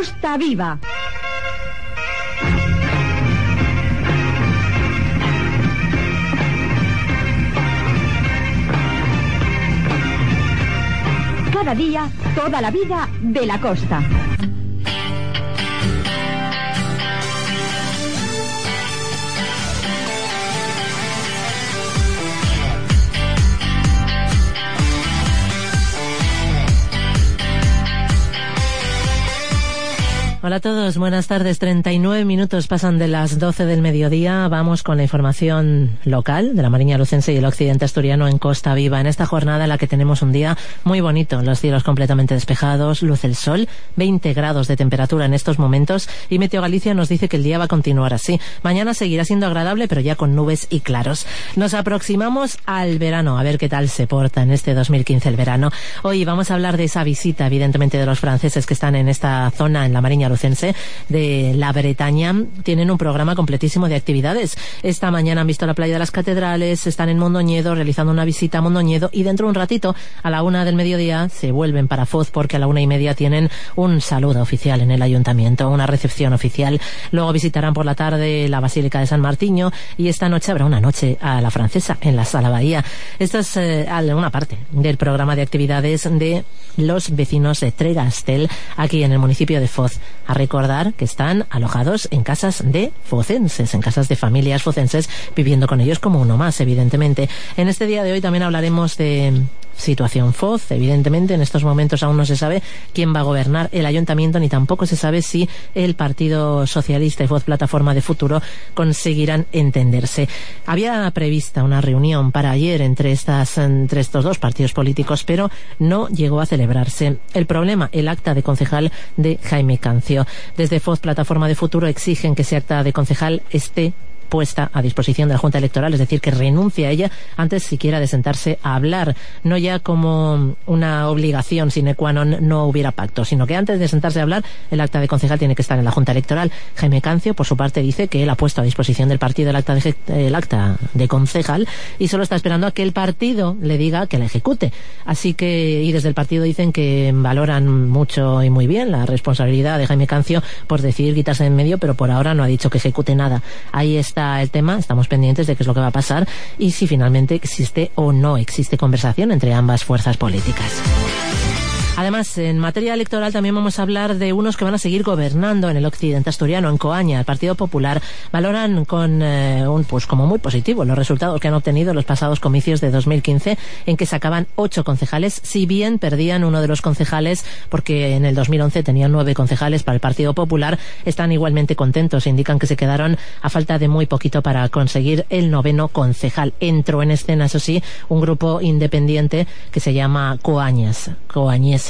Costa Viva. Cada día, toda la vida de la costa. Hola a todos, buenas tardes. 39 minutos pasan de las 12 del mediodía. Vamos con la información local de la Mariña Lucense y el occidente asturiano en Costa Viva. En esta jornada en la que tenemos un día muy bonito, los cielos completamente despejados, luce el sol, 20 grados de temperatura en estos momentos y Meteo Galicia nos dice que el día va a continuar así. Mañana seguirá siendo agradable, pero ya con nubes y claros. Nos aproximamos al verano, a ver qué tal se porta en este 2015 el verano. Hoy vamos a hablar de esa visita, evidentemente, de los franceses que están en esta zona, en la Mariña Lucense de la Bretaña. Tienen un programa completísimo de actividades. Esta mañana han visto la playa de las Catedrales, están en Mondoñedo realizando una visita a Mondoñedo y dentro de un ratito, a la 1 del mediodía, se vuelven para Foz porque a la 1:30 tienen un saludo oficial en el ayuntamiento, una recepción oficial. Luego visitarán por la tarde la Basílica de San Martiño y esta noche habrá una noche a la francesa en la Sala Bahía. Esta es una parte del programa de actividades de los vecinos de Tregastel aquí en el municipio de Foz. A recordar que están alojados en casas de focenses, en casas de familias focenses, viviendo con ellos como uno más, evidentemente. En este día de hoy también hablaremos de situación Foz. Evidentemente, en estos momentos aún no se sabe quién va a gobernar el ayuntamiento, ni tampoco se sabe si el Partido Socialista y Foz Plataforma de Futuro conseguirán entenderse. Había prevista una reunión para ayer entre estos dos partidos políticos, pero no llegó a celebrarse. El problema, el acta de concejal de Jaime Cancio. Desde Foz Plataforma de Futuro exigen que ese acta de concejal esté puesta a disposición de la Junta Electoral, es decir, que renuncie a ella antes siquiera de sentarse a hablar, no ya como una obligación sine qua non no hubiera pacto, sino que antes de sentarse a hablar el acta de concejal tiene que estar en la Junta Electoral. Jaime Cancio, por su parte, dice que él ha puesto a disposición del partido el acta de concejal y solo está esperando a que el partido le diga que la ejecute. Así que, y desde el partido dicen que valoran mucho y muy bien la responsabilidad de Jaime Cancio por decidir quitarse de en medio, pero por ahora no ha dicho que ejecute nada. Ahí está el tema, estamos pendientes de qué es lo que va a pasar y si finalmente existe o no existe conversación entre ambas fuerzas políticas. Además, en materia electoral también vamos a hablar de unos que van a seguir gobernando en el occidente asturiano, en Coaña. El Partido Popular valoran como muy positivo los resultados que han obtenido los pasados comicios de 2015, en que sacaban 8 concejales, si bien perdían uno de los concejales, porque en el 2011 tenían 9 concejales para el Partido Popular. Están igualmente contentos, indican que se quedaron a falta de muy poquito para conseguir el 9º concejal. Entró en escena, eso sí, un grupo independiente que se llama Coañeses,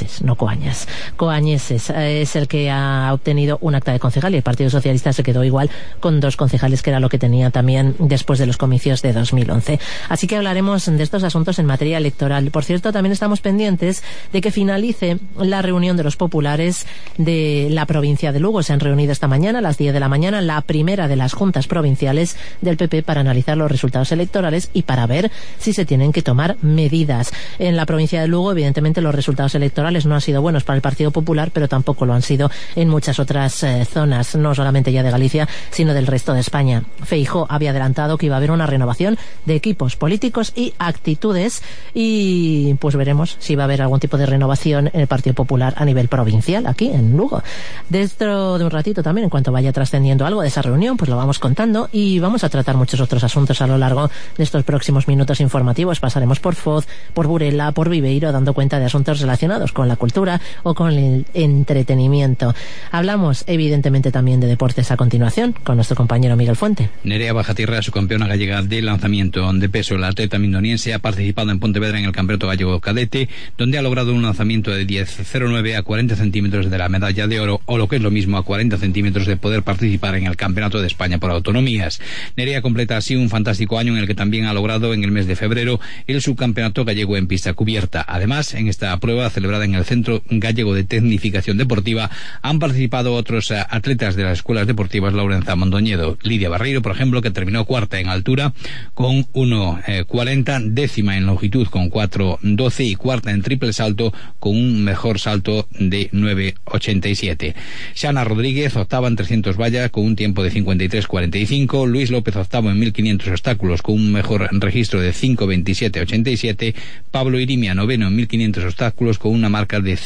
es el que ha obtenido un acta de concejal y el Partido Socialista se quedó igual con 2 concejales, que era lo que tenía también después de los comicios de 2011. Así que hablaremos de estos asuntos en materia electoral. Por cierto, también estamos pendientes de que finalice la reunión de los populares de la provincia de Lugo. Se han reunido esta mañana a las 10 de la mañana, la primera de las juntas provinciales del PP, para analizar los resultados electorales y para ver si se tienen que tomar medidas. En la provincia de Lugo, evidentemente, los resultados electorales no han sido buenos para el Partido Popular, pero tampoco lo han sido en muchas otras zonas, no solamente ya de Galicia, sino del resto de España. Feijóo había adelantado que iba a haber una renovación de equipos políticos y actitudes y pues veremos si va a haber algún tipo de renovación en el Partido Popular a nivel provincial, aquí en Lugo. Dentro de un ratito también, en cuanto vaya trascendiendo algo de esa reunión, pues lo vamos contando y vamos a tratar muchos otros asuntos a lo largo de estos próximos minutos informativos. Pasaremos por Foz, por Burela, por Viveiro, dando cuenta de asuntos relacionados con la cultura o con el entretenimiento. Hablamos evidentemente también de deportes a continuación con nuestro compañero Miguel Fuente. Nerea Bajatierra, su campeona gallega de lanzamiento de peso. La atleta mindoniense ha participado en Pontevedra en el Campeonato Gallego Cadete, donde ha logrado un lanzamiento de 10,09 a 40 centímetros de la medalla de oro, o lo que es lo mismo, a 40 centímetros de poder participar en el Campeonato de España por autonomías. Nerea completa así un fantástico año en el que también ha logrado en el mes de febrero el subcampeonato gallego en pista cubierta. Además, en esta prueba celebrada en el Centro Gallego de Tecnificación Deportiva han participado otros atletas de las escuelas deportivas Laurenza Mondoñedo. Lidia Barreiro, por ejemplo, que terminó cuarta en altura con 1,40, décima en longitud con 4,12 y cuarta en triple salto con un mejor salto de 9,87. Xana Rodríguez, octava en 300 vallas con un tiempo de 53,45. Luis López, octavo en 1500 obstáculos con un mejor registro de 5,27,87. Pablo Irimia, noveno en 1500 obstáculos con una marca de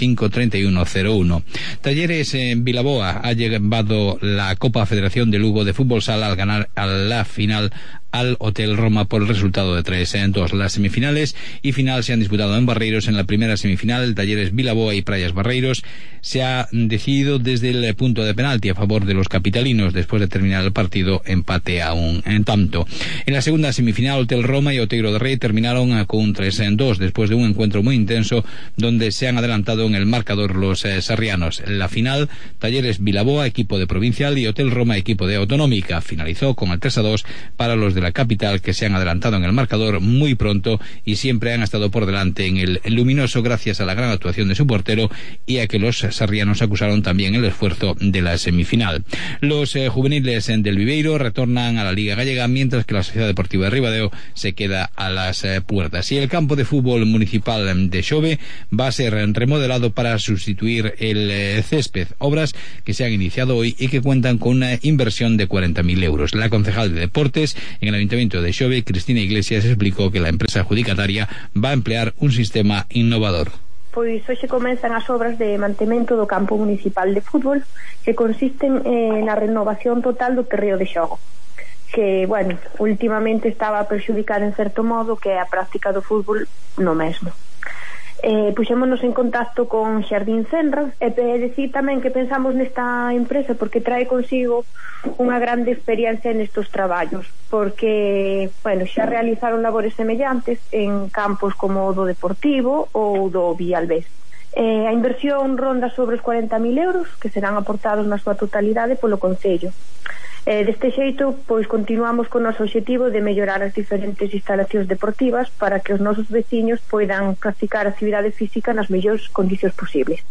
5,31,01. Talleres en Vilaboa ha llevado la Copa Federación de Lugo de Fútbol Sala al ganar a la final al Hotel Roma por el resultado de 3-2. Las semifinales y final se han disputado en Barreiros. En la primera semifinal, Talleres Vilaboa y Praias Barreiros se ha decidido desde el punto de penalti a favor de los capitalinos. Después de terminar el partido, empate a un tanto. En la segunda semifinal, Hotel Roma y Outeiro de Rei terminaron con un 3-2 después de un encuentro muy intenso donde se han adelantado en el marcador los sarrianos. En la final, Talleres Vilaboa, equipo de provincial, y Hotel Roma, equipo de autonómica. Finalizó con el 3-2 para los de la capital, que se han adelantado en el marcador muy pronto y siempre han estado por delante en el luminoso gracias a la gran actuación de su portero y a que los sarrianos acusaron también el esfuerzo de la semifinal. Los juveniles del Viveiro retornan a la Liga Gallega, mientras que la Sociedad Deportiva de Ribadeo se queda a las puertas. Y el campo de fútbol municipal de Xove va a ser remodelado para sustituir el césped, obras que se han iniciado hoy y que cuentan con una inversión de 40.000 euros. La concejal de Deportes en el Ayuntamiento de Xove, Cristina Iglesias, explicó que la empresa adjudicataria va a emplear un sistema innovador. Pois hoxe comenzan as obras de mantemento do campo municipal de fútbol, que consisten na renovación total do terreo de xogo, que, bueno, últimamente estaba a perxudicar en certo modo que é a práctica do fútbol no mesmo. Puxémonos en contacto con Xardín Senra e decir tamén que pensamos nesta empresa porque trae consigo unha grande experiencia nestes traballos, porque, bueno, xa realizaron labores semellantes en campos como o do Deportivo ou do Villalbés. A inversión ronda sobre os 40.000 euros que serán aportados na súa totalidade polo Concello. Deste xeito, pois continuamos con o noso obxectivo de mellorar as diferentes instalacións deportivas para que os nosos veciños poidan practicar actividade física nas mellores condicións posibles.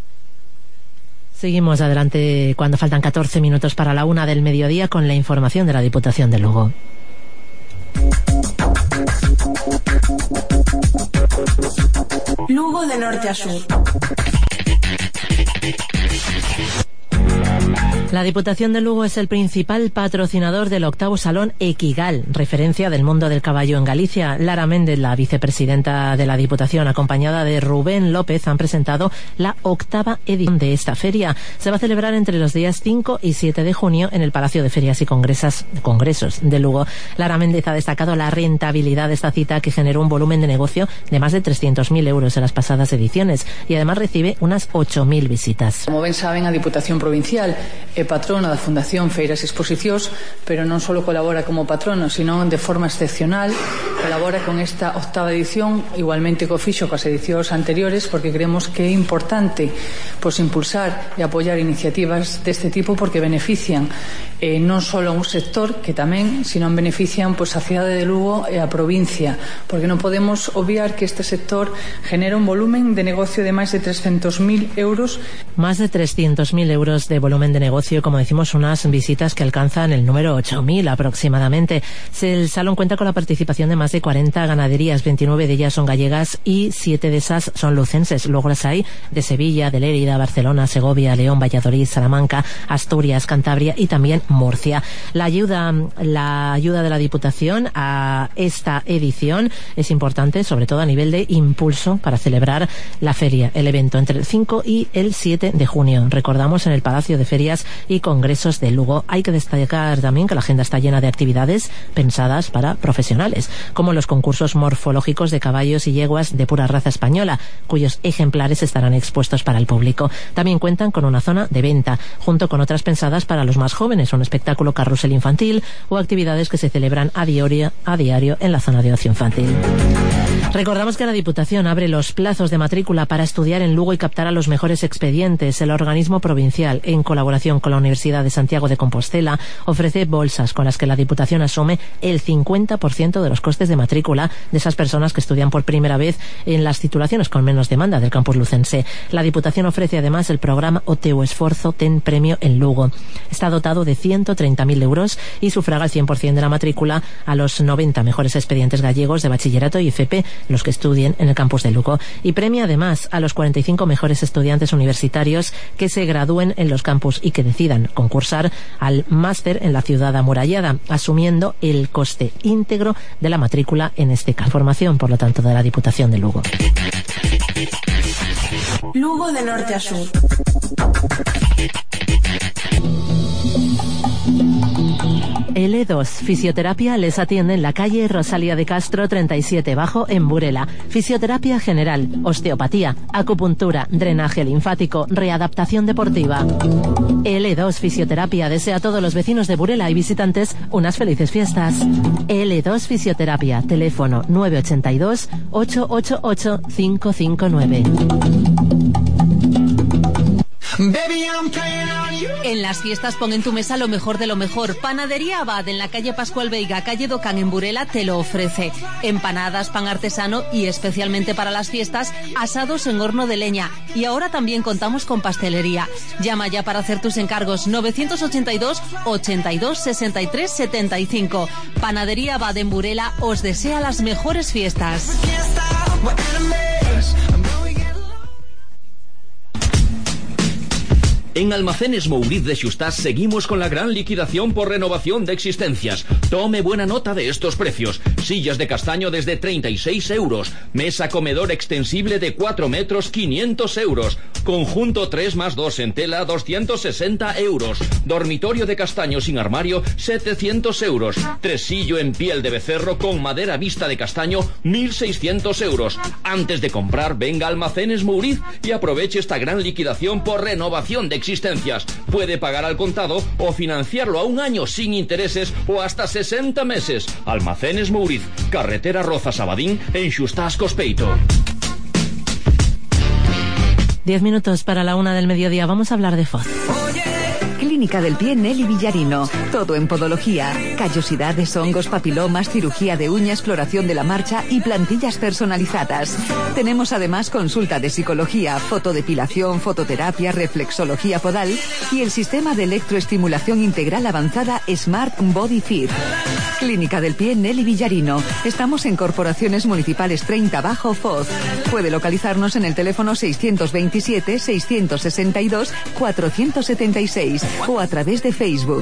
Seguimos adelante cuando faltan 14 minutos para la 1 del mediodía con la información de la Diputación de Lugo. Lugo de norte a sur. La Diputación de Lugo es el principal patrocinador del 8º Salón Equigal, referencia del mundo del caballo en Galicia. Lara Méndez, la vicepresidenta de la Diputación, acompañada de Rubén López, han presentado la 8ª edición de esta feria. Se va a celebrar entre los días 5 y 7 de junio en el Palacio de Ferias y Congresos de Lugo. Lara Méndez ha destacado la rentabilidad de esta cita, que generó un volumen de negocio de más de 300.000 euros en las pasadas ediciones y además recibe unas 8.000 visitas. Como ben saben, a Diputación Provincial é patrona da Fundación Feiras e Exposicións, pero non só colabora como patrono, sino de forma excepcional colabora con esta 8ª edición, igualmente co fixo coas edicións anteriores, porque creemos que é importante pois impulsar e apoiar iniciativas deste tipo, porque benefician non só a un sector que tamén, sino benefician pois a cidade de Lugo e a provincia, porque non podemos obviar que este sector genera un volumen de negocio de máis de 300.000 euros. Más de 300.000 euros de volumen de negocio, como decimos, unas visitas que alcanzan el número 8.000 aproximadamente. El salón cuenta con la participación de más de 40 ganaderías, 29 de ellas son gallegas y 7 de esas son lucenses. Luego las hay de Sevilla, de Lérida, Barcelona, Segovia, León, Valladolid, Salamanca, Asturias, Cantabria y también Murcia. La ayuda de la Diputación a esta edición es importante, sobre todo a nivel de impulso para celebrar la feria, el evento entre el 5 y el 7 de junio. Recordamos, en el Palacio de Ferias y Congresos de Lugo. Hay que destacar también que la agenda está llena de actividades pensadas para profesionales, como los concursos morfológicos de caballos y yeguas de pura raza española, cuyos ejemplares estarán expuestos para el público. También cuentan con una zona de venta, junto con otras pensadas para los más jóvenes, un espectáculo carrusel infantil o actividades que se celebran a diario en la zona de ocio infantil. Recordamos que la Diputación abre los plazos de matrícula para estudiar en Lugo y captar a los mejores expedientes. El organismo provincial, en colaboración con la Universidad de Santiago de Compostela, ofrece bolsas con las que la Diputación asume el 50% de los costes de matrícula de esas personas que estudian por primera vez en las titulaciones con menos demanda del campus lucense. La Diputación ofrece además el programa O Teu Esforzo Ten Premio en Lugo. Está dotado de 130.000 euros y sufraga el 100% de la matrícula a los 90 mejores expedientes gallegos de bachillerato y FP, los que estudien en el campus de Lugo, y premia además a los 45 mejores estudiantes universitarios que se gradúen en los campus y que decidan concursar al máster en la ciudad amurallada, asumiendo el coste íntegro de la matrícula en este caso. Formación, por lo tanto, de la Diputación de Lugo. Lugo de norte a sur. L2 Fisioterapia les atiende en la calle Rosalía de Castro 37 Bajo en Burela. Fisioterapia general, osteopatía, acupuntura, drenaje linfático, readaptación deportiva. L2 Fisioterapia desea a todos los vecinos de Burela y visitantes unas felices fiestas. L2 Fisioterapia, teléfono 982 888 559. En las fiestas pon en tu mesa lo mejor de lo mejor. Panadería Abad en la calle Pascual Veiga, calle Docán en Burela te lo ofrece. Empanadas, pan artesano y especialmente para las fiestas, asados en horno de leña. Y ahora también contamos con pastelería. Llama ya para hacer tus encargos 982 82 63 75. Panadería Abad en Burela os desea las mejores fiestas. En Almacenes Mouriz de Xustás seguimos con la gran liquidación por renovación de existencias. Tome buena nota de estos precios. Sillas de castaño desde 36 euros. Mesa comedor extensible de 4 metros, 500 euros. Conjunto 3+2 en tela, 260 euros. Dormitorio de castaño sin armario, 700 euros. Tresillo en piel de becerro con madera vista de castaño, 1.600 euros. Antes de comprar, venga a Almacenes Mouriz y aproveche esta gran liquidación por renovación de existencias. Puede pagar al contado o financiarlo a un año sin intereses o hasta 60 meses. Almacenes Mouriz, carretera Rozas-Abadín en Xustás Cospeito. 10 minutos para la 1 del mediodía. Vamos a hablar de Foz. Clínica del Pie Nelly Villarino. Todo en podología. Callosidades, hongos, papilomas, cirugía de uña, exploración de la marcha y plantillas personalizadas. Tenemos además consulta de psicología, fotodepilación, fototerapia, reflexología podal y el sistema de electroestimulación integral avanzada Smart Body Fit. Clínica del Pie Nelly Villarino. Estamos en Corporaciones Municipales 30 Bajo Foz. Puede localizarnos en el teléfono 627 662 476 o a través de Facebook.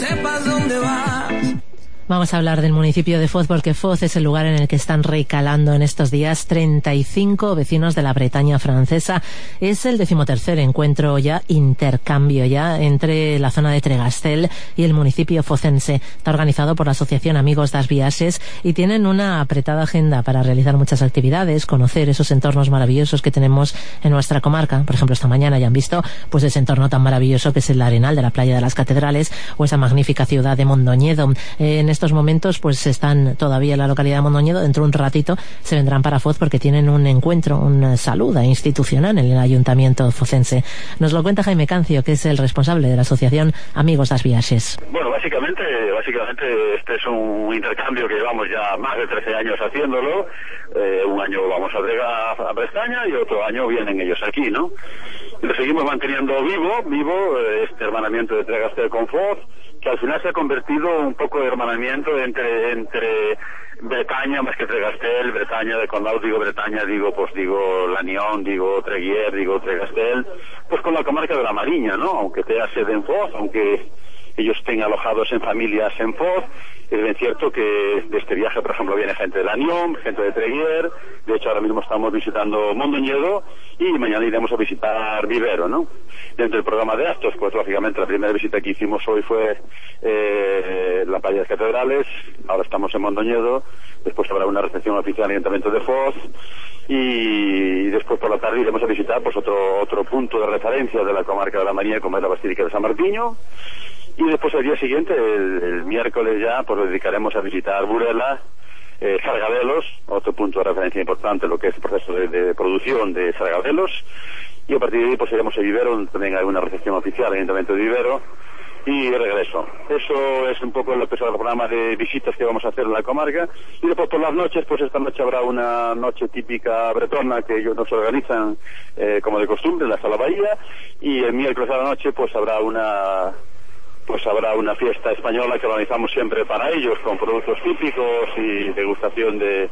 Vamos a hablar del municipio de Foz porque Foz es el lugar en el que están recalando en estos días 35 vecinos de la Bretaña francesa. Es el 13º encuentro ya, intercambio ya, entre la zona de Tregastel y el municipio focense. Está organizado por la Asociación Amigos das Viaxes y tienen una apretada agenda para realizar muchas actividades, conocer esos entornos maravillosos que tenemos en nuestra comarca. Por ejemplo, esta mañana ya han visto pues ese entorno tan maravilloso que es el Arenal de la Playa de las Catedrales o esa magnífica ciudad de Mondoñedo. En estos momentos pues están todavía en la localidad de Mondoñedo. Dentro de un ratito se vendrán para Foz porque tienen un encuentro, una saluda institucional en el ayuntamiento focense. Nos lo cuenta Jaime Cancio, que es el responsable de la asociación Amigos das Viaxes. Bueno, básicamente este es un intercambio que llevamos ya más de 13 años haciéndolo. Un año vamos a Bretaña y otro año vienen ellos aquí, ¿no? Y lo seguimos manteniendo vivo este hermanamiento de Tregastel con Foz, que al final se ha convertido un poco de hermanamiento entre Bretaña más que Tregastel, Bretaña de Condado, digo Bretaña, digo Lannion, digo Treguier, digo Tregastel, pues con la comarca de la Mariña, ¿no? Aunque tenga sede en Foz, aunque ellos estén alojados en familias en Foz. Es bien cierto que de este viaje, por ejemplo, viene gente de Lannion, gente de Treguier. De hecho, ahora mismo estamos visitando Mondoñedo y mañana iremos a visitar Vivero, ¿no? Dentro del programa de actos, pues lógicamente la primera visita que hicimos hoy fue la Playa de las Catedrales. Ahora estamos en Mondoñedo. Después habrá una recepción oficial en el Ayuntamiento de Foz. Y después por la tarde iremos a visitar pues otro punto de referencia de la comarca de la Mariña, como es la Basílica de San Martiño. Y después el día siguiente, el miércoles ya, pues lo dedicaremos a visitar Burela, sargadelos, otro punto de referencia importante, lo que es el proceso de producción de sargadelos, y a partir de ahí pues iremos a Vivero, donde también hay una recepción oficial en el Ayuntamiento de Vivero, y regreso. Eso es un poco el programa de visitas que vamos a hacer en la comarca. Y después por las noches, pues esta noche habrá una noche típica bretona que ellos nos organizan como de costumbre en la Sala Bahía, y el miércoles a la noche pues habrá una fiesta española que organizamos siempre para ellos, con productos típicos y degustación de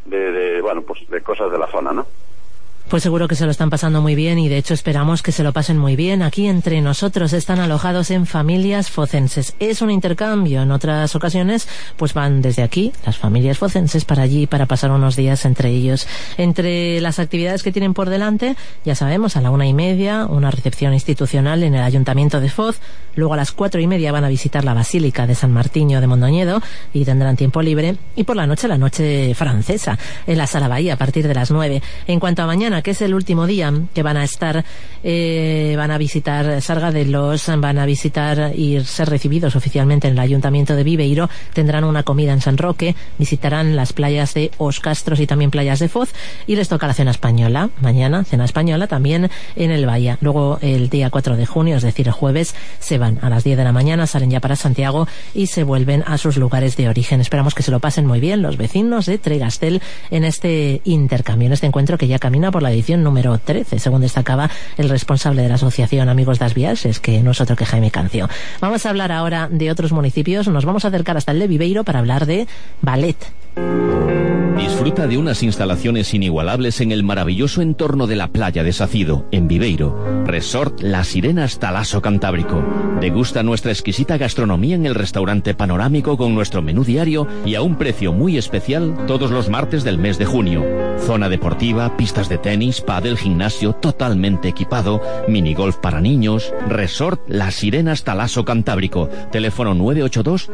cosas de la zona, ¿no? Pues seguro que se lo están pasando muy bien, y de hecho esperamos que se lo pasen muy bien. Aquí entre nosotros están alojados en familias focenses. Es un intercambio. En otras ocasiones pues van desde aquí las familias focenses para allí para pasar unos días entre ellos. Entre las actividades que tienen por delante, ya sabemos, a la 1:30 una recepción institucional en el Ayuntamiento de Foz. Luego a las 4:30 van a visitar la Basílica de San Martiño de Mondoñedo y tendrán tiempo libre. Y por la noche francesa en la Sala Bahía a partir de las 9. En cuanto a mañana, que es el último día que van a estar, van a visitar Sargadelos, van a visitar y ser recibidos oficialmente en el Ayuntamiento de Viveiro, tendrán una comida en San Roque, visitarán las playas de Os Castros y también playas de Foz, y les toca la cena española, mañana cena española también en el Bahía. Luego el día 4 de junio, es decir el jueves, se van a las 10 de la mañana, salen ya para Santiago y se vuelven a sus lugares de origen. Esperamos que se lo pasen muy bien los vecinos de Tregastel en este intercambio, en este encuentro que ya camina por la edición número 13, según destacaba el responsable de la asociación Amigos das Viaxes, que no es otro que Jaime Cancio. Vamos a hablar ahora de otros municipios, nos vamos a acercar hasta el de Viveiro para hablar de ballet. Disfruta de unas instalaciones inigualables en el maravilloso entorno de la playa de Sacido, en Viveiro. Resort Las Sirenas Talaso Cantábrico. Degusta nuestra exquisita gastronomía en el restaurante panorámico con nuestro menú diario y a un precio muy especial todos los martes del mes de junio. Zona deportiva, pistas de tenis, pádel, gimnasio totalmente equipado, minigolf para niños. Resort Las Sirenas Talaso Cantábrico. Teléfono 982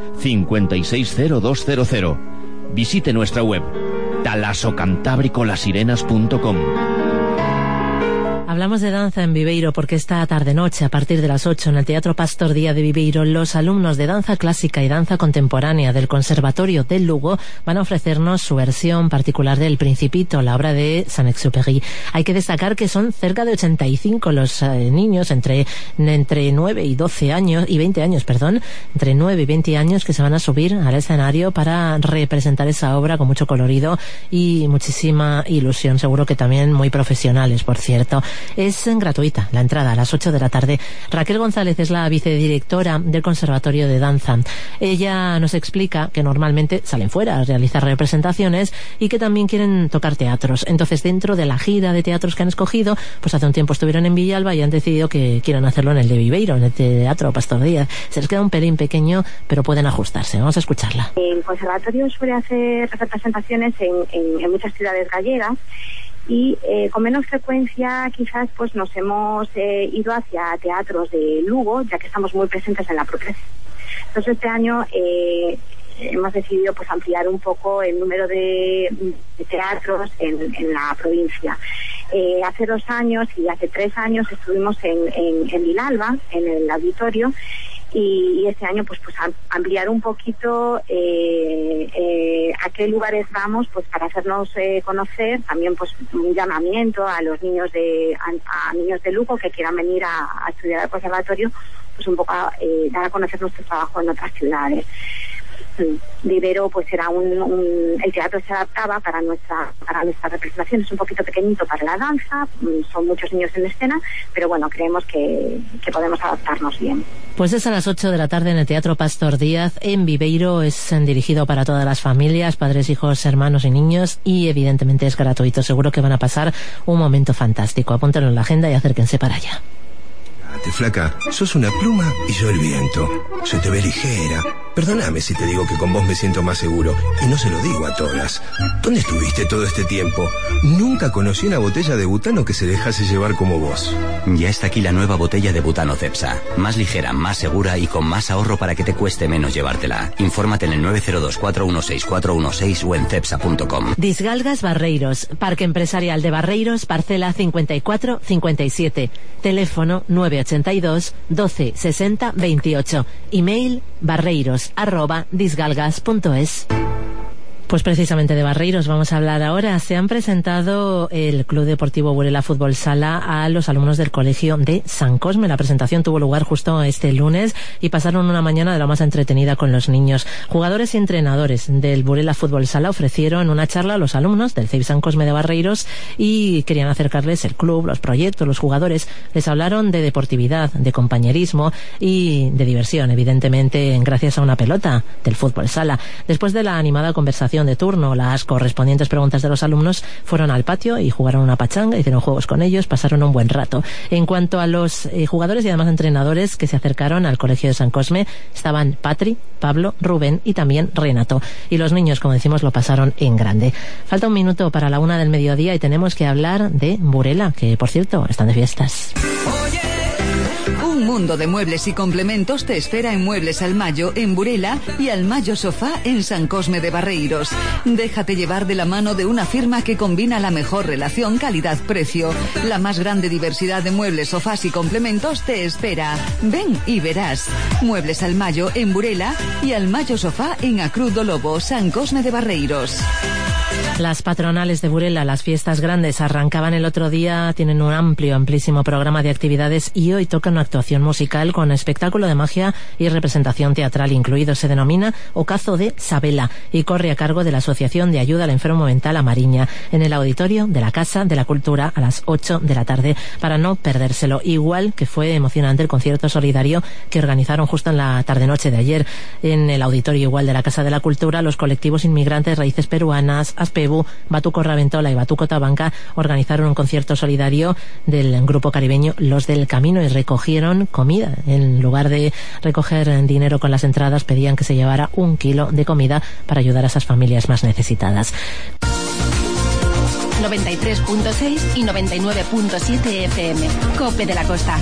560200. Visite nuestra web talasocantabricolasirenas.com. Hablamos de danza en Viveiro porque esta tarde-noche, a partir de las 8, en el Teatro Pastor Díaz de Viveiro, los alumnos de danza clásica y danza contemporánea del Conservatorio del Lugo van a ofrecernos su versión particular del Principito, la obra de Saint-Exupéry. Hay que destacar que son cerca de 85 los niños entre 9 y 12 años, y 20 años, perdón, entre 9 y 20 años que se van a subir al escenario para representar esa obra con mucho colorido y muchísima ilusión. Seguro que también muy profesionales, por cierto. Es gratuita la entrada a las 8 de la tarde. Raquel González es la vicedirectora del Conservatorio de Danza. Ella nos explica que normalmente salen fuera a realizar representaciones y que también quieren tocar teatros. Entonces, dentro de la gira de teatros que han escogido, pues hace un tiempo estuvieron en Villalba y han decidido que quieren hacerlo en el de Viveiro, en el Teatro Pastor Díaz. Se les queda un pelín pequeño, pero pueden ajustarse. Vamos a escucharla. El Conservatorio suele hacer representaciones en muchas ciudades gallegas, y con menos frecuencia quizás pues nos hemos ido hacia teatros de Lugo, ya que estamos muy presentes en la propia. Entonces este año hemos decidido pues ampliar un poco el número de teatros en la provincia. Hace 2 años y hace 3 años estuvimos en Villalba, en el auditorio, y este año pues ampliar un poquito a qué lugares vamos, pues para hacernos conocer, también pues un llamamiento a los niños a niños de Lugo que quieran venir a estudiar al conservatorio, pues un poco dar a conocer nuestro trabajo en otras ciudades. Vivero pues era el teatro se adaptaba para nuestra representación, es un poquito pequeñito para la danza, son muchos niños en escena, pero bueno, creemos que podemos adaptarnos bien. Pues es a las 8 de la tarde en el Teatro Pastor Díaz en Viveiro. Es dirigido para todas las familias, padres, hijos, hermanos y niños, y evidentemente es gratuito. Seguro que van a pasar un momento fantástico. Apúntenlo en la agenda y acérquense para allá. Flaca, sos una pluma y yo el viento. Se te ve ligera. Perdóname si te digo que con vos me siento más seguro. Y no se lo digo a todas. ¿Dónde estuviste todo este tiempo? Nunca conocí una botella de butano que se dejase llevar como vos. Ya está aquí la nueva botella de butano Cepsa. Más ligera, más segura y con más ahorro para que te cueste menos llevártela. Infórmate en el 902-416-416 o en cepsa.com. Disgalgas Barreiros, Parque Empresarial de Barreiros, parcela 5457. Teléfono 982 12 60 28. Email barreiros@disgalgas.es. Pues precisamente de Barreiros vamos a hablar ahora. Se han presentado el Club Deportivo Burela Fútbol Sala a los alumnos del Colegio de San Cosme. La presentación tuvo lugar justo este lunes y pasaron una mañana de lo más entretenida con los niños. Jugadores y entrenadores del Burela Fútbol Sala ofrecieron una charla a los alumnos del CEIP San Cosme de Barreiros y querían acercarles el club, los proyectos, los jugadores. Les hablaron de deportividad, de compañerismo y de diversión, evidentemente gracias a una pelota del Fútbol Sala. Después de la animada conversación de turno, las correspondientes preguntas de los alumnos, fueron al patio y jugaron una pachanga, hicieron juegos con ellos, pasaron un buen rato. En cuanto a los jugadores y además entrenadores que se acercaron al Colegio de San Cosme, estaban Patri, Pablo, Rubén y también Renato. Y los niños, como decimos, lo pasaron en grande. Falta un minuto para la 1 del mediodía y tenemos que hablar de Burela, que por cierto, están de fiestas. Un mundo de muebles y complementos te espera en Muebles Almayo en Burela y Almayo Sofá en San Cosme de Barreiros. Déjate llevar de la mano de una firma que combina la mejor relación calidad-precio. La más grande diversidad de muebles, sofás y complementos te espera. Ven y verás. Muebles Almayo en Burela y Almayo Sofá en A Cruz do Lobo, San Cosme de Barreiros. Las patronales de Burela, las fiestas grandes, arrancaban el otro día, tienen un amplísimo programa de actividades y hoy toca una actuación musical con espectáculo de magia y representación teatral incluido. Se denomina Ocazo de Sabela y corre a cargo de la Asociación de Ayuda al Enfermo Mental Amariña en el auditorio de la Casa de la Cultura a las 8 de la tarde para no perdérselo. Igual que fue emocionante el concierto solidario que organizaron justo en la tarde-noche de ayer en el auditorio igual de la Casa de la Cultura. Los colectivos inmigrantes Raíces Peruanas, Aspebu, Batuco Raventola y Batuco Tabanca organizaron un concierto solidario del grupo caribeño Los del Camino y recogieron comida. En lugar de recoger dinero con las entradas, pedían que se llevara 1 kilo de comida para ayudar a esas familias más necesitadas. 93.6 y 99.7 FM. COPE de la Costa.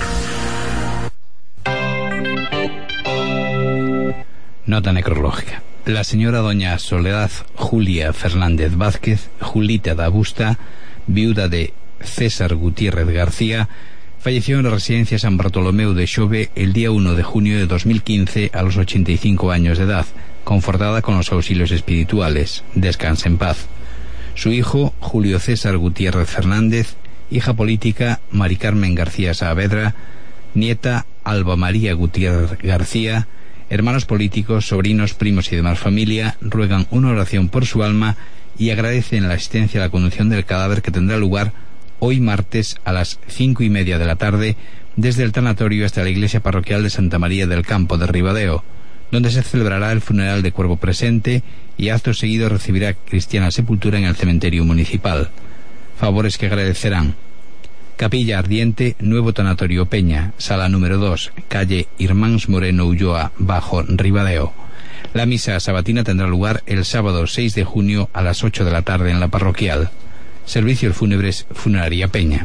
Nota necrológica. La señora doña Soledad Julia Fernández Vázquez, Julita da Busta, viuda de César Gutiérrez García, falleció en la residencia San Bartolomeu de Xove el día 1 de junio de 2015 a los 85 años de edad, confortada con los auxilios espirituales. Descanse en paz. Su hijo, Julio César Gutiérrez Fernández, hija política, Mari Carmen García Saavedra, nieta, Alba María Gutiérrez García, hermanos políticos, sobrinos, primos y demás familia ruegan una oración por su alma y agradecen la asistencia a la conducción del cadáver que tendrá lugar hoy martes a las 5:30 de la tarde desde el tanatorio hasta la iglesia parroquial de Santa María del Campo de Ribadeo, donde se celebrará el funeral de cuerpo presente y acto seguido recibirá cristiana sepultura en el cementerio municipal. Favores que agradecerán: Capilla Ardiente, Nuevo Tanatorio Peña, sala número 2, calle Irmáns Moreno Ulloa, bajo Ribadeo. La misa sabatina tendrá lugar el sábado 6 de junio a las 8 de la tarde en la parroquial. Servicios fúnebres Funeraria Peña.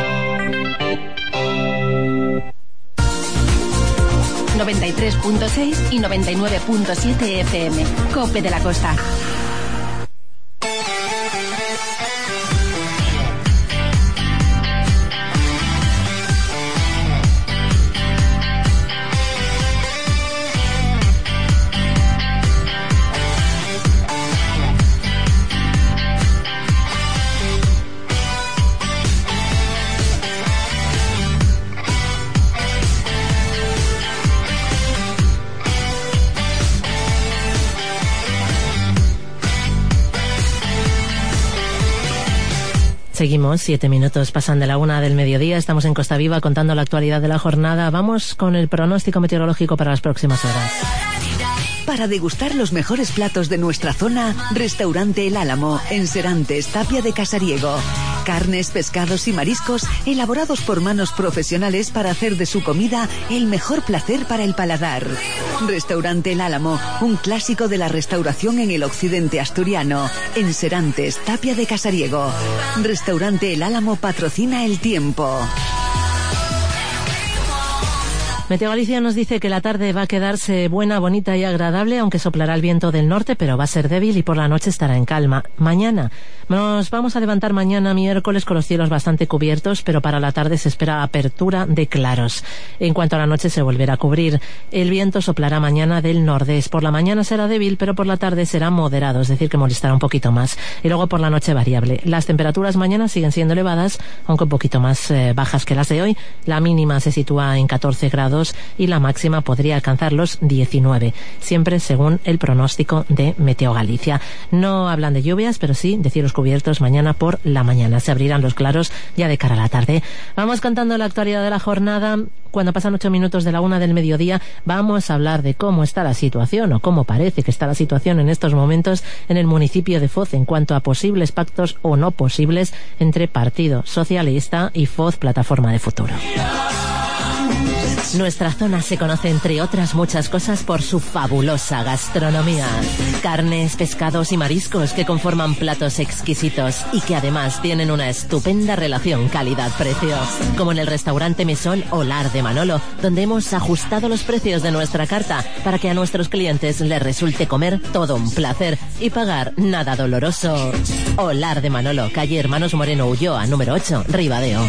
93.6 y 99.7 FM. COPE de la Costa. Seguimos, 7 minutos pasan de la 1 del mediodía, estamos en Costa Viva contando la actualidad de la jornada. Vamos con el pronóstico meteorológico para las próximas horas. Para degustar los mejores platos de nuestra zona, Restaurante El Álamo, en Serantes, Tapia de Casariego. Carnes, pescados y mariscos elaborados por manos profesionales para hacer de su comida el mejor placer para el paladar. Restaurante El Álamo, un clásico de la restauración en el occidente asturiano, en Serantes, Tapia de Casariego. Restaurante El Álamo patrocina el tiempo. Meteo Galicia nos dice que la tarde va a quedarse buena, bonita y agradable, aunque soplará el viento del norte, pero va a ser débil y por la noche estará en calma. Mañana nos vamos a levantar mañana miércoles con los cielos bastante cubiertos, pero para la tarde se espera apertura de claros. En cuanto a la noche se volverá a cubrir. El viento soplará mañana del nordeste. Por la mañana será débil, pero por la tarde será moderado, es decir, que molestará un poquito más. Y luego por la noche variable. Las temperaturas mañana siguen siendo elevadas, aunque un poquito más bajas que las de hoy. La mínima se sitúa en 14 grados y la máxima podría alcanzar los 19, siempre según el pronóstico de Meteo Galicia. No hablan de lluvias, pero sí de cielos cubiertos mañana por la mañana. Se abrirán los claros ya de cara a la tarde. Vamos contando la actualidad de la jornada. Cuando pasan 8 minutos de la 1 del mediodía, vamos a hablar de cómo está la situación, o cómo parece que está la situación en estos momentos en el municipio de Foz en cuanto a posibles pactos o no posibles entre Partido Socialista y Foz Plataforma de Futuro. Nuestra zona se conoce, entre otras muchas cosas, por su fabulosa gastronomía. Carnes, pescados y mariscos que conforman platos exquisitos y que además tienen una estupenda relación calidad-precio. Como en el restaurante Mesón Olar de Manolo, donde hemos ajustado los precios de nuestra carta para que a nuestros clientes les resulte comer todo un placer y pagar nada doloroso. Olar de Manolo, calle Hermanos Moreno Ulloa, número 8, Ribadeo.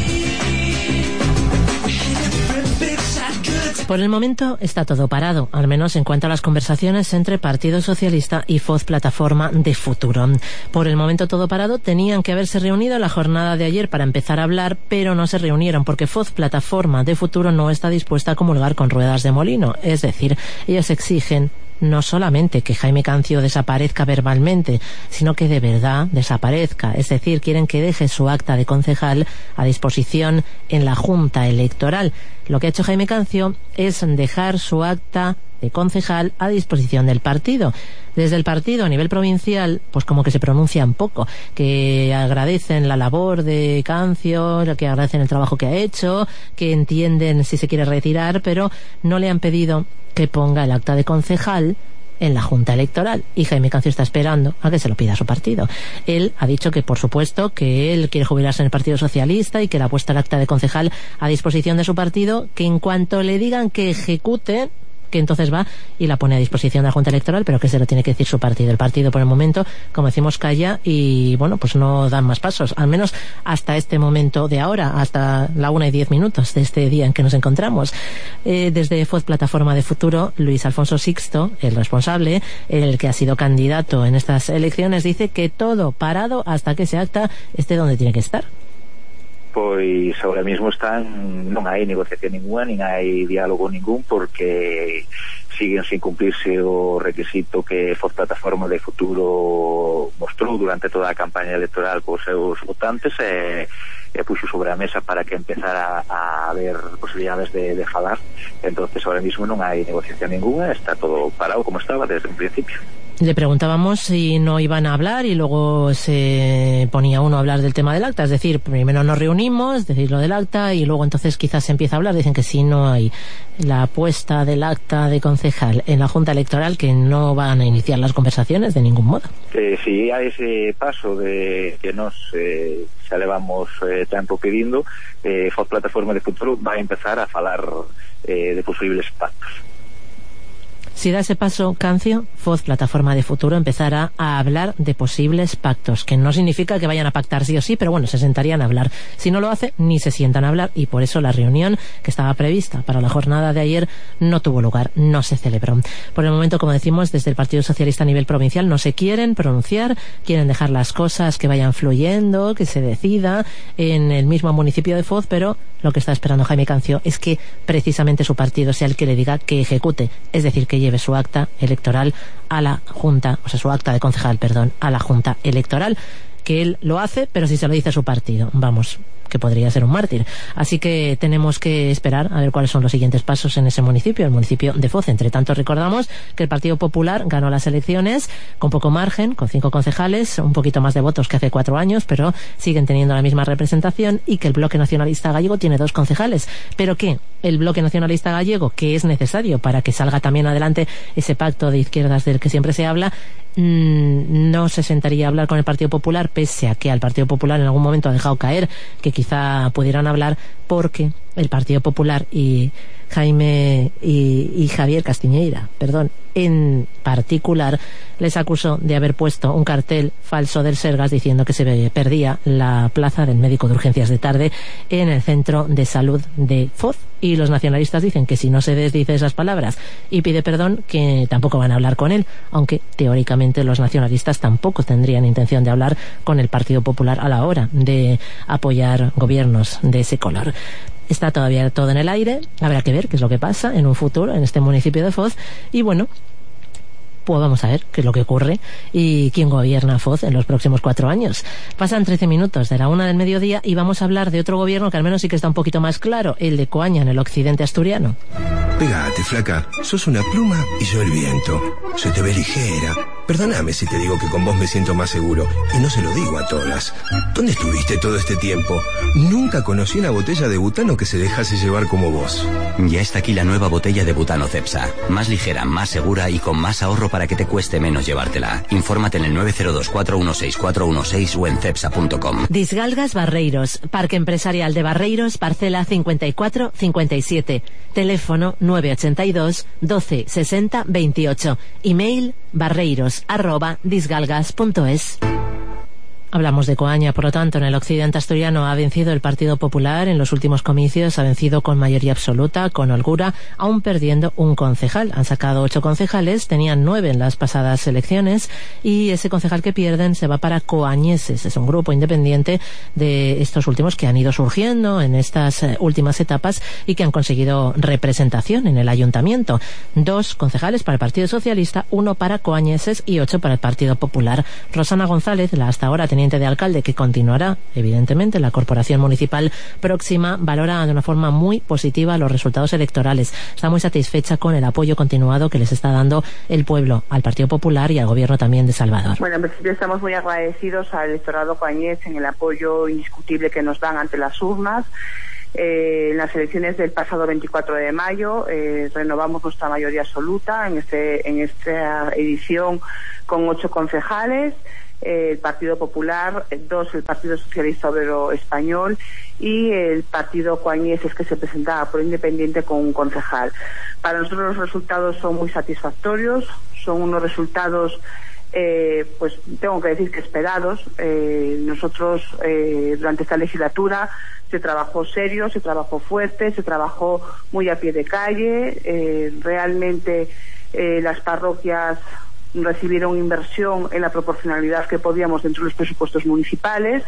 Por el momento está todo parado, al menos en cuanto a las conversaciones entre Partido Socialista y Foz Plataforma de Futuro. Por el momento todo parado. Tenían que haberse reunido en la jornada de ayer para empezar a hablar, pero no se reunieron porque Foz Plataforma de Futuro no está dispuesta a comulgar con ruedas de molino. Es decir, ellos exigen no solamente que Jaime Cancio desaparezca verbalmente, sino que de verdad desaparezca. Es decir, quieren que deje su acta de concejal a disposición en la Junta Electoral. Lo que ha hecho Jaime Cancio es dejar su acta de concejal a disposición del partido. Desde el partido a nivel provincial, pues como que se pronuncian poco, que agradecen la labor de Cancio, que agradecen el trabajo que ha hecho, que entienden si se quiere retirar, pero no le han pedido que ponga el acta de concejal en la Junta Electoral, y Jaime Cancio está esperando a que se lo pida su partido. Él ha dicho que, por supuesto, que él quiere jubilarse en el Partido Socialista y que le ha puesto el acta de concejal a disposición de su partido, que en cuanto le digan que ejecute, que entonces va y la pone a disposición de la Junta Electoral, pero que se lo tiene que decir su partido. El partido, por el momento, como decimos, calla y, bueno, pues no dan más pasos, al menos hasta este momento de ahora, hasta la 1:10 de este día en que nos encontramos. Desde Foz Plataforma de Futuro, Luis Alfonso Sixto, el responsable, el que ha sido candidato en estas elecciones, dice que todo parado hasta que ese acta esté donde tiene que estar. Pois ahora mismo non hai negociación ninguna, nin hai diálogo ningún, porque siguen sin cumplirse o requisito que Foz Plataforma de Futuro mostrou durante toda a campaña electoral cos seus votantes e puxo sobre a mesa para que empezara a haber posibilidades de falar. Entonces ahora mismo non hai negociación ninguna, está todo parado como estaba desde un principio. Le preguntábamos si no iban a hablar y luego se ponía uno a hablar del tema del acta, es decir, primero nos reunimos, decir lo del acta y luego entonces quizás se empieza a hablar. Dicen que si no hay la puesta del acta de concejal en la Junta Electoral, que no van a iniciar las conversaciones de ningún modo. Si hai ese paso de que nos xa levamos tempo pedindo, Foz Plataforma de Futuro vai empezar a falar de posibles pactos. Si da ese paso Cancio, Foz Plataforma de Futuro empezará a hablar de posibles pactos, que no significa que vayan a pactar sí o sí, pero bueno, se sentarían a hablar. Si no lo hace, ni se sientan a hablar, y por eso la reunión que estaba prevista para la jornada de ayer no tuvo lugar, no se celebró. Por el momento, como decimos, desde el Partido Socialista a nivel provincial no se quieren pronunciar, quieren dejar las cosas que vayan fluyendo, que se decida en el mismo municipio de Foz, pero lo que está esperando Jaime Cancio es que precisamente su partido sea el que le diga que ejecute, es decir, que lleve su acta electoral a la Junta, o sea, su acta de concejal, perdón, a la Junta Electoral, que él lo hace, pero si se lo dice a su partido, vamos, que podría ser un mártir. Así que tenemos que esperar a ver cuáles son los siguientes pasos en ese municipio, el municipio de Foz. Entre tanto, recordamos que el Partido Popular ganó las elecciones con poco margen, con 5 concejales, un poquito más de votos que hace 4 años, pero siguen teniendo la misma representación, y que el Bloque Nacionalista Gallego tiene 2 concejales. Pero que el Bloque Nacionalista Gallego, que es necesario para que salga también adelante ese pacto de izquierdas del que siempre se habla, no se sentaría a hablar con el Partido Popular, pese a que al Partido Popular en algún momento ha dejado caer que quizá pudieran hablar, porque el Partido Popular y Jaime y Javier Castiñeira, en particular, les acusó de haber puesto un cartel falso del Sergas diciendo que se perdía la plaza del médico de urgencias de tarde en el centro de salud de Foz. Y los nacionalistas dicen que si no se desdice esas palabras y pide perdón, que tampoco van a hablar con él, aunque teóricamente los nacionalistas tampoco tendrían intención de hablar con el Partido Popular a la hora de apoyar gobiernos de ese color. Está todavía todo en el aire, habrá que ver qué es lo que pasa en un futuro en este municipio de Foz y bueno, pues vamos a ver qué es lo que ocurre y quién gobierna Foz en los próximos 4 años. Pasan 13 minutos de la 1 del mediodía y vamos a hablar de otro gobierno que al menos sí que está un poquito más claro, el de Coaña en el occidente asturiano. Pégate, flaca, sos una pluma y yo el viento. Se te ve ligera. Perdóname si te digo que con vos me siento más seguro. Y no se lo digo a todas. ¿Dónde estuviste todo este tiempo? Nunca conocí una botella de butano que se dejase llevar como vos. Ya está aquí la nueva botella de butano Cepsa. Más ligera, más segura y con más ahorro para que te cueste menos llevártela. Infórmate en el 902-416-416 o en cepsa.com. Disgalgas Barreiros, Parque Empresarial de Barreiros, parcela 54-57. Teléfono 982 12 60 28. Email barreiros@disgalgas.es. Hablamos de Coaña, por lo tanto, en el occidente asturiano ha vencido el Partido Popular en los últimos comicios, ha vencido con mayoría absoluta, con holgura, aún perdiendo un concejal. Han sacado 8 concejales, tenían 9 en las pasadas elecciones y ese concejal que pierden se va para Coañeses. Es un grupo independiente de estos últimos que han ido surgiendo en estas últimas etapas y que han conseguido representación en el ayuntamiento. 2 concejales para el Partido Socialista, 1 para Coañeses y 8 para el Partido Popular. Rosana González, la hasta ahora teniente de alcalde, que continuará evidentemente la corporación municipal próxima, valora de una forma muy positiva los resultados electorales. Está muy satisfecha con el apoyo continuado que les está dando el pueblo al Partido Popular y al gobierno también de Salvador. Bueno, en principio estamos muy agradecidos al electorado coañés en el apoyo indiscutible que nos dan ante las urnas. En las elecciones del pasado 24 de mayo renovamos nuestra mayoría absoluta en esta edición con 8 concejales. El Partido Popular, 2 el Partido Socialista Obrero Español y el Partido Coañeses, que se presentaba por independiente con un concejal. Para nosotros los resultados son muy satisfactorios, son unos resultados pues tengo que decir que esperados. Nosotros durante esta legislatura se trabajó serio, se trabajó fuerte, se trabajó muy a pie de calle. Realmente las parroquias recibieron inversión en la proporcionalidad que podíamos dentro de los presupuestos municipales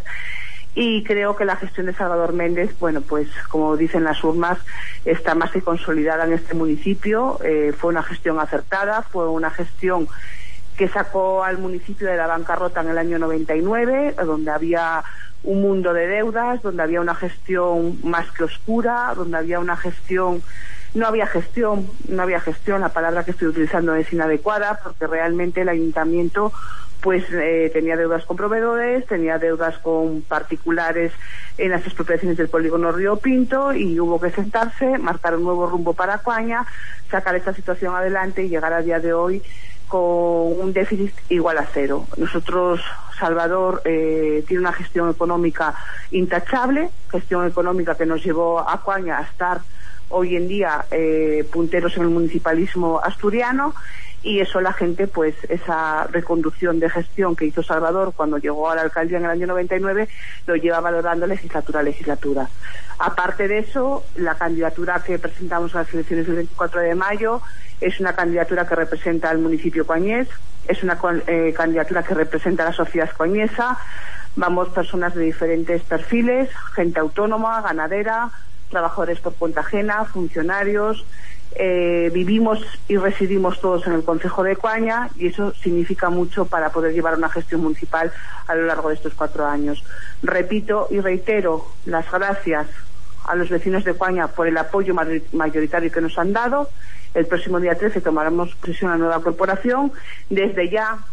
y creo que la gestión de Salvador Méndez, bueno, pues como dicen las urnas, está más que consolidada en este municipio. Fue una gestión acertada, fue una gestión que sacó al municipio de la bancarrota en el año 99, donde había un mundo de deudas, donde había una gestión más que oscura, donde había una gestión... No había gestión, la palabra que estoy utilizando es inadecuada, porque realmente el ayuntamiento pues tenía deudas con proveedores, tenía deudas con particulares en las expropiaciones del polígono Río Pinto y hubo que sentarse, marcar un nuevo rumbo para Coaña, sacar esta situación adelante y llegar a día de hoy con un déficit igual a 0. Nosotros, Salvador, tiene una gestión económica intachable, gestión económica que nos llevó a Coaña a estar hoy en día punteros en el municipalismo asturiano, y eso la gente, pues esa reconducción de gestión que hizo Salvador cuando llegó a la alcaldía en el año 99 lo lleva valorando legislatura a legislatura. Aparte de eso, la candidatura que presentamos a las elecciones del 24 de mayo es una candidatura que representa al municipio coañés, es una candidatura que representa a la sociedad coañesa. Vamos personas de diferentes perfiles, gente autónoma, ganadera, trabajadores por cuenta ajena, funcionarios. Vivimos y residimos todos en el concejo de Coaña y eso significa mucho para poder llevar una gestión municipal a lo largo de estos 4 años. Repito y reitero las gracias a los vecinos de Coaña por el apoyo mayoritario que nos han dado. El próximo día 13 tomaremos posesión a la nueva corporación. Desde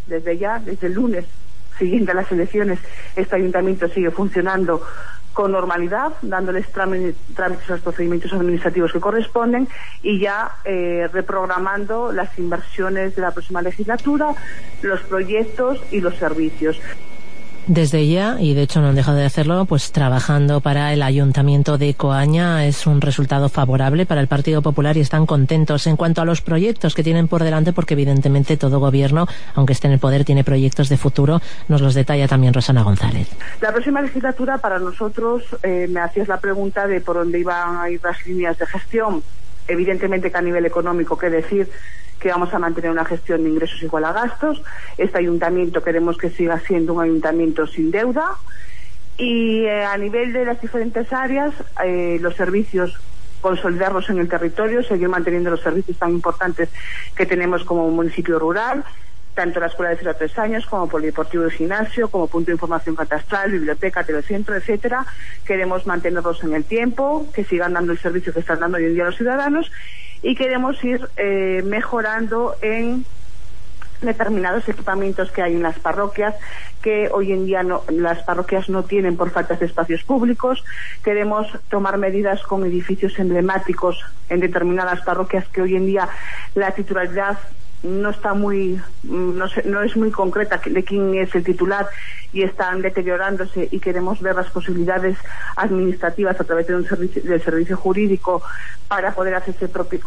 el lunes siguiente a las elecciones, este ayuntamiento sigue funcionando con normalidad, dándoles trámites a los procedimientos administrativos que corresponden y ya reprogramando las inversiones de la próxima legislatura, los proyectos y los servicios. Desde ya, y de hecho no han dejado de hacerlo, pues trabajando para el Ayuntamiento de Coaña. Es un resultado favorable para el Partido Popular y están contentos en cuanto a los proyectos que tienen por delante, porque evidentemente todo gobierno, aunque esté en el poder, tiene proyectos de futuro. Nos los detalla también Rosana González. La próxima legislatura para nosotros, me hacías la pregunta de por dónde iban a ir las líneas de gestión. Evidentemente que a nivel económico, qué decir, que vamos a mantener una gestión de ingresos igual a gastos. Este ayuntamiento queremos que siga siendo un ayuntamiento sin deuda, y a nivel de las diferentes áreas, los servicios, consolidarlos en el territorio, seguir manteniendo los servicios tan importantes que tenemos como municipio rural, tanto la escuela de 0 a 3 años como polideportivo de gimnasio, como punto de información catastral, biblioteca, telecentro, etcétera. Queremos mantenerlos en el tiempo, que sigan dando el servicio que están dando hoy en día a los ciudadanos, y queremos ir mejorando en determinados equipamientos que hay en las parroquias, que hoy en día las parroquias no tienen por falta de espacios públicos. Queremos tomar medidas con edificios emblemáticos en determinadas parroquias que hoy en día la titularidad no está no es muy concreta de quién es el titular, y están deteriorándose, y queremos ver las posibilidades administrativas a través del servicio jurídico para poder hacerse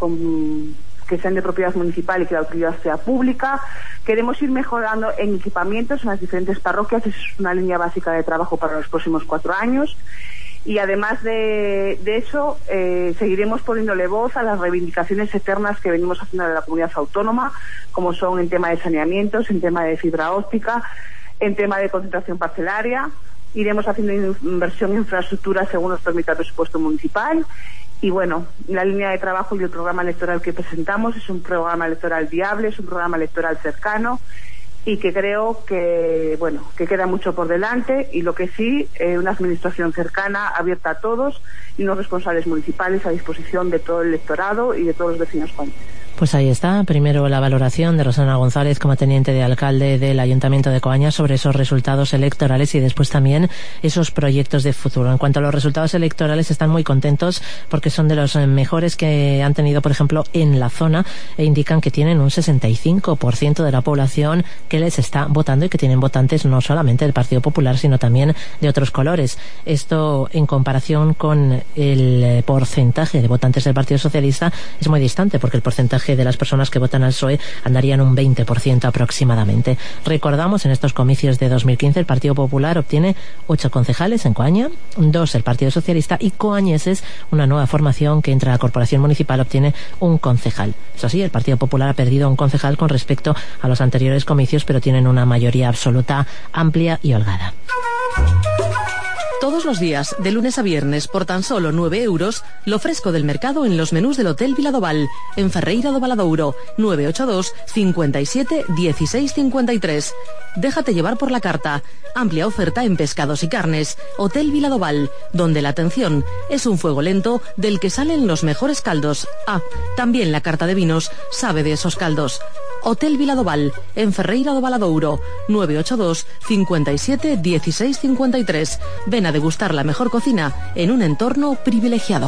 que sean de propiedad municipal y que la utilidad sea pública. Queremos ir mejorando en equipamientos en las diferentes parroquias. Esa es una línea básica de trabajo para los próximos 4 años. Y además de eso, seguiremos poniéndole voz a las reivindicaciones eternas que venimos haciendo de la comunidad autónoma, como son en tema de saneamientos, en tema de fibra óptica, en tema de concentración parcelaria. Iremos haciendo inversión en infraestructura según nos permita el presupuesto municipal. Y bueno, la línea de trabajo y el programa electoral que presentamos es un programa electoral viable, es un programa electoral cercano, y que creo que queda mucho por delante, y lo que sí, una administración cercana, abierta a todos, y unos responsables municipales a disposición de todo el electorado y de todos los vecinos coañeses. Pues ahí está, primero la valoración de Rosana González como teniente de alcalde del Ayuntamiento de Coaña sobre esos resultados electorales, y después también esos proyectos de futuro. En cuanto a los resultados electorales, están muy contentos porque son de los mejores que han tenido, por ejemplo, en la zona, e indican que tienen un 65% de la población que les está votando, y que tienen votantes no solamente del Partido Popular, sino también de otros colores. Esto, en comparación con el porcentaje de votantes del Partido Socialista, es muy distante, porque el porcentaje de las personas que votan al PSOE andarían un 20% aproximadamente. Recordamos, en estos comicios de 2015 el Partido Popular obtiene 8 concejales en Coaña, 2 el Partido Socialista, y Coañeses, una nueva formación que entra a la Corporación Municipal, obtiene un concejal. Eso sí, el Partido Popular ha perdido un concejal con respecto a los anteriores comicios, pero tienen una mayoría absoluta amplia y holgada. Todos los días, de lunes a viernes, por tan solo 9 euros, lo fresco del mercado en los menús del Hotel Viladoval, en Ferreira do Valadouro, 982 57 16 53. Déjate llevar por la carta. Amplia oferta en pescados y carnes. Hotel Viladoval, donde la atención es un fuego lento del que salen los mejores caldos. Ah, también la carta de vinos sabe de esos caldos. Hotel Viladoval, en Ferreira do Valadouro, 982 57 16 53. Ven a degustar la mejor cocina en un entorno privilegiado.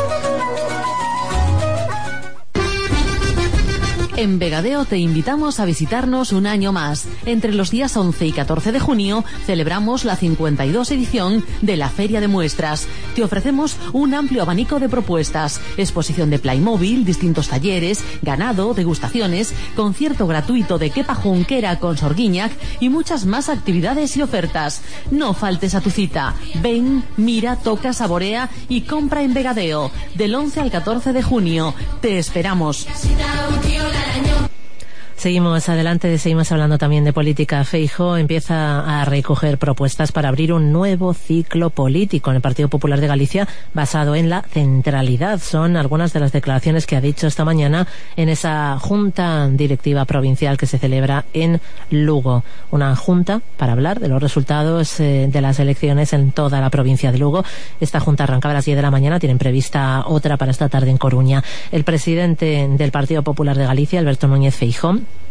En Vegadeo te invitamos a visitarnos un año más. Entre los días 11 y 14 de junio celebramos la 52 edición de la Feria de Muestras. Te ofrecemos un amplio abanico de propuestas, exposición de Playmobil, distintos talleres, ganado, degustaciones, concierto gratuito de Kepa Junquera con Sorguiñac y muchas más actividades y ofertas. No faltes a tu cita. Ven, mira, toca, saborea y compra en Vegadeo. Del 11 al 14 de junio. Te esperamos. Seguimos adelante, seguimos hablando también de política. Feijóo empieza a recoger propuestas para abrir un nuevo ciclo político en el Partido Popular de Galicia basado en la centralidad. Son algunas de las declaraciones que ha dicho esta mañana en esa junta directiva provincial que se celebra en Lugo. Una junta para hablar de los resultados de las elecciones en toda la provincia de Lugo. Esta junta arrancaba a las 10 de la mañana, tienen prevista otra para esta tarde en Coruña. El presidente del Partido Popular de Galicia, Alberto Núñez Feijóo,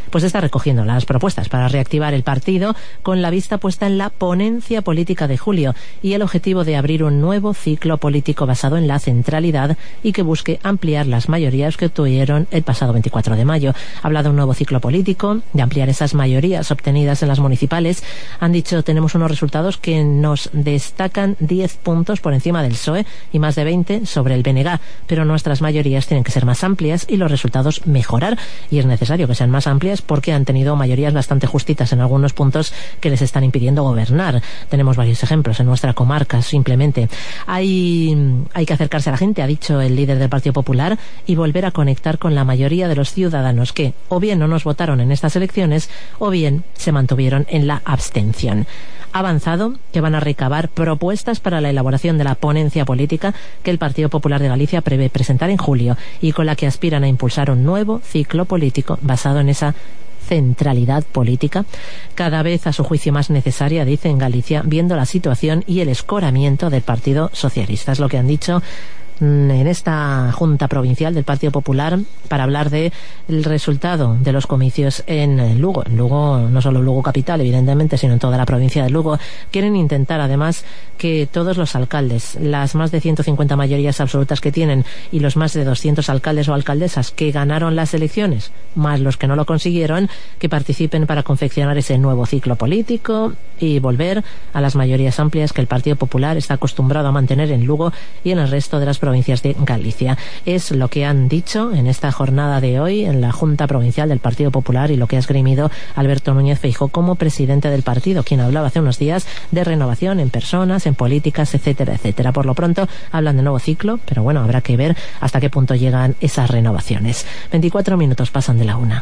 pues está recogiendo las propuestas para reactivar el partido con la vista puesta en la ponencia política de julio y el objetivo de abrir un nuevo ciclo político basado en la centralidad y que busque ampliar las mayorías que obtuvieron el pasado 24 de mayo. Habla de un nuevo ciclo político, de ampliar esas mayorías obtenidas en las municipales. Han dicho, tenemos unos resultados que nos destacan 10 puntos por encima del PSOE y más de 20 sobre el BNG, pero nuestras mayorías tienen que ser más amplias y los resultados mejorar, y es necesario que sean más amplias porque han tenido mayorías bastante justitas en algunos puntos que les están impidiendo gobernar. Tenemos varios ejemplos en nuestra comarca. Simplemente hay que acercarse a la gente, ha dicho el líder del Partido Popular, y volver a conectar con la mayoría de los ciudadanos que o bien no nos votaron en estas elecciones o bien se mantuvieron en la abstención. Ha avanzado que van a recabar propuestas para la elaboración de la ponencia política que el Partido Popular de Galicia prevé presentar en julio y con la que aspiran a impulsar un nuevo ciclo político basado en esa centralidad política, cada vez a su juicio más necesaria, dice, en Galicia, viendo la situación y el escoramiento del Partido Socialista. Es lo que han dicho en esta Junta Provincial del Partido Popular para hablar del resultado de los comicios en Lugo. En Lugo, no solo Lugo capital, evidentemente, sino en toda la provincia de Lugo. Quieren intentar, además, que todos los alcaldes, las más de 150 mayorías absolutas que tienen y los más de 200 alcaldes o alcaldesas que ganaron las elecciones, más los que no lo consiguieron, que participen para confeccionar ese nuevo ciclo político y volver a las mayorías amplias que el Partido Popular está acostumbrado a mantener en Lugo y en el resto de las provincias de Galicia. Es lo que han dicho en esta jornada de hoy en la Junta Provincial del Partido Popular y lo que ha esgrimido Alberto Núñez Feijóo como presidente del partido, quien hablaba hace unos días de renovación en personas, en políticas, etcétera, etcétera. Por lo pronto hablan de nuevo ciclo, pero bueno, habrá que ver hasta qué punto llegan esas renovaciones. 24 minutos pasan de la 1.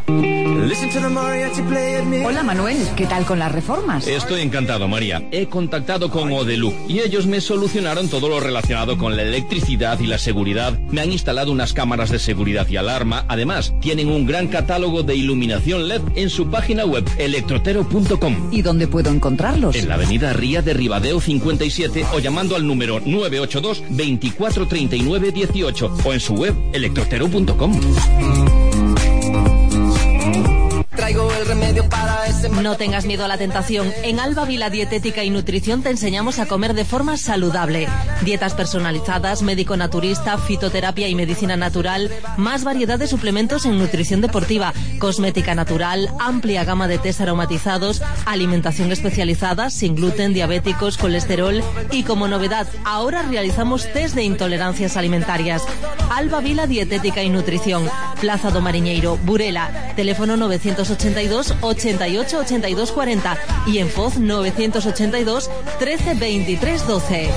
Hola Manuel, ¿qué tal con las reformas? Estoy encantado, María. He contactado con Odeluc y ellos me solucionaron todo lo relacionado con la electricidad y la seguridad. Me han instalado unas cámaras de seguridad y alarma. Además, tienen un gran catálogo de iluminación LED en su página web, electrotero.com. ¿Y dónde puedo encontrarlos? En la avenida Ría de Ribadeo 57 o llamando al número 982 24 39 18 o en su web, electrotero.com. Traigo el remedio para ese... No tengas miedo a la tentación. En Alba Vila Dietética y Nutrición te enseñamos a comer de forma saludable. Dietas personalizadas, médico naturista, fitoterapia y medicina natural, más variedad de suplementos en nutrición deportiva, cosmética natural, amplia gama de tés aromatizados, alimentación especializada, sin gluten, diabéticos, colesterol y como novedad, ahora realizamos test de intolerancias alimentarias. Alba Vila Dietética y Nutrición, Plaza do Mariñeiro, Burela, teléfono 982 88 82 40 y en Foz 982 13 23 12.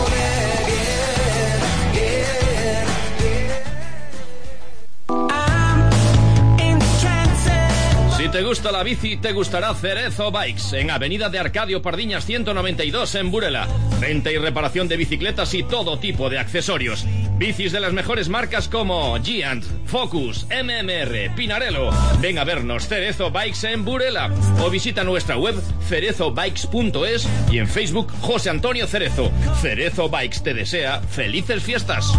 Si te gusta la bici, te gustará Cerezo Bikes, en Avenida de Arcadio Pardiñas 192 en Burela. Venta y reparación de bicicletas y todo tipo de accesorios. Bicis de las mejores marcas como Giant, Focus, MMR, Pinarello. Ven a vernos Cerezo Bikes en Burela o visita nuestra web cerezobikes.es y en Facebook José Antonio Cerezo. Cerezo Bikes te desea felices fiestas.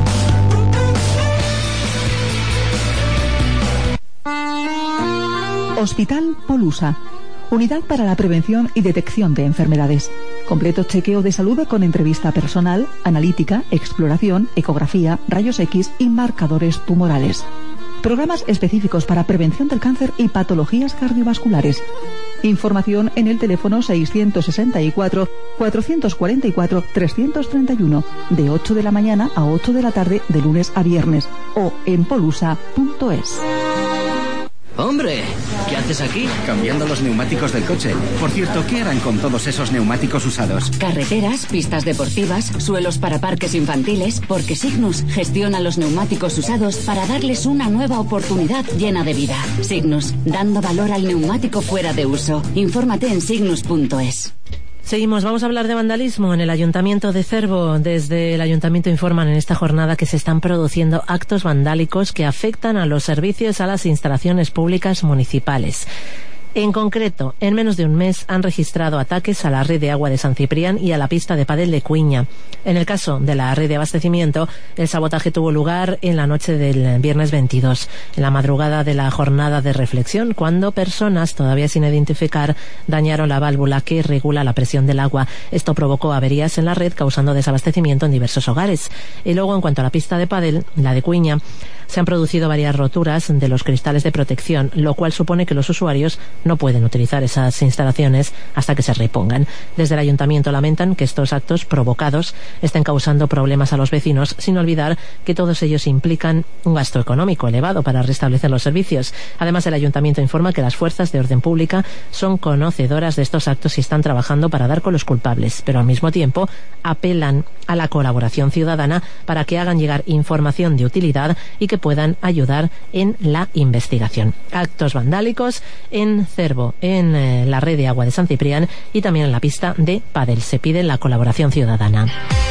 Hospital Polusa, unidad para la prevención y detección de enfermedades. Completo chequeo de salud con entrevista personal, analítica, exploración, ecografía, rayos X y marcadores tumorales. Programas específicos para prevención del cáncer y patologías cardiovasculares. Información en el teléfono 664 444 331 de 8 de la mañana a 8 de la tarde de lunes a viernes o en polusa.es. ¡Hombre! ¿Qué haces aquí? Cambiando los neumáticos del coche. Por cierto, ¿qué harán con todos esos neumáticos usados? Carreteras, pistas deportivas, suelos para parques infantiles, porque Signus gestiona los neumáticos usados para darles una nueva oportunidad llena de vida. Signus, dando valor al neumático fuera de uso. Infórmate en signus.es. Seguimos, vamos a hablar de vandalismo en el Ayuntamiento de Cervo. Desde el Ayuntamiento informan en esta jornada que se están produciendo actos vandálicos que afectan a los servicios, a las instalaciones públicas municipales. En concreto, en menos de un mes han registrado ataques a la red de agua de San Ciprián y a la pista de pádel de Cuiña. En el caso de la red de abastecimiento, el sabotaje tuvo lugar en la noche del viernes 22, en la madrugada de la jornada de reflexión, cuando personas todavía sin identificar dañaron la válvula que regula la presión del agua. Esto provocó averías en la red, causando desabastecimiento en diversos hogares. Y luego, en cuanto a la pista de pádel, la de Cuiña, se han producido varias roturas de los cristales de protección, lo cual supone que los usuarios no pueden utilizar esas instalaciones hasta que se repongan. Desde el ayuntamiento lamentan que estos actos provocados estén causando problemas a los vecinos, sin olvidar que todos ellos implican un gasto económico elevado para restablecer los servicios. Además, el ayuntamiento informa que las fuerzas de orden pública son conocedoras de estos actos y están trabajando para dar con los culpables, pero al mismo tiempo apelan a la colaboración ciudadana para que hagan llegar información de utilidad y que puedan ayudar en la investigación. Actos vandálicos en Cervo, en la red de agua de San Ciprián y también en la pista de pádel. Se pide la colaboración ciudadana.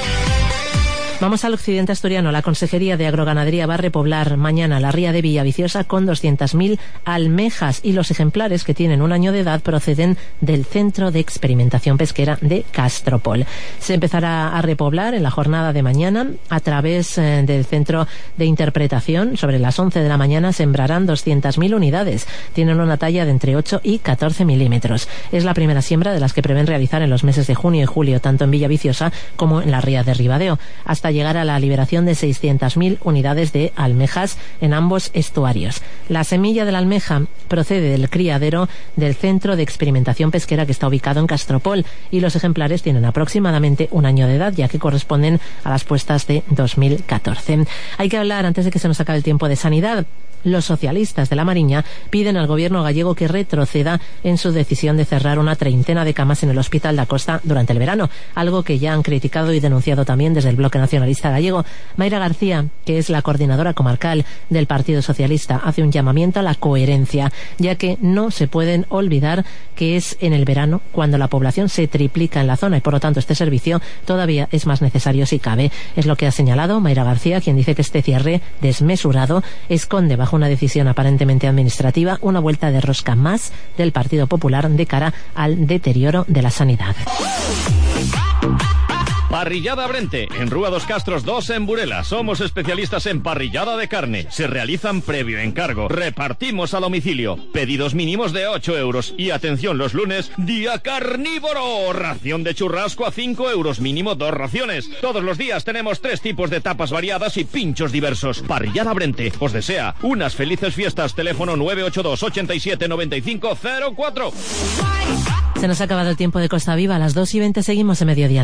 Vamos al occidente asturiano. La Consejería de Agroganadería va a repoblar mañana la ría de Villaviciosa con 200.000 almejas, y los ejemplares que tienen un año de edad proceden del Centro de Experimentación Pesquera de Castropol. Se empezará a repoblar en la jornada de mañana a través del Centro de Interpretación. Sobre las 11 de la mañana sembrarán 200.000 unidades. Tienen una talla de entre 8 y 14 milímetros. Es la primera siembra de las que prevén realizar en los meses de junio y julio, tanto en Villaviciosa como en la ría de Ribadeo, hasta llegar a la liberación de 600.000 unidades de almejas en ambos estuarios. La semilla de la almeja procede del criadero del Centro de Experimentación Pesquera, que está ubicado en Castropol, y los ejemplares tienen aproximadamente un año de edad, ya que corresponden a las puestas de 2014. Hay que hablar, antes de que se nos acabe el tiempo, de sanidad. Los socialistas de La Mariña piden al gobierno gallego que retroceda en su decisión de cerrar una treintena de camas en el Hospital da Costa durante el verano, algo que ya han criticado y denunciado también desde el Bloque Nacionalista Gallego. Mayra García, que es la coordinadora comarcal del Partido Socialista, hace un llamamiento a la coherencia, ya que no se pueden olvidar que es en el verano cuando la población se triplica en la zona y por lo tanto este servicio todavía es más necesario si cabe. Es lo que ha señalado Mayra García, quien dice que este cierre desmesurado esconde bajo una decisión aparentemente administrativa una vuelta de rosca más del Partido Popular de cara al deterioro de la sanidad. Parrillada Brente, en Rúa dos Castros 2 en Burela. Somos especialistas en parrillada de carne. Se realizan previo encargo. Repartimos a domicilio. Pedidos mínimos de 8 euros. Y atención, los lunes, día carnívoro. Ración de churrasco a 5 euros. Mínimo 2 raciones. Todos los días tenemos 3 tipos de tapas variadas y pinchos diversos. Parrillada Brente os desea unas felices fiestas. Teléfono 982 87 95 04. Se nos ha acabado el tiempo de Costa Viva. A las 2:20 seguimos en Mediodía.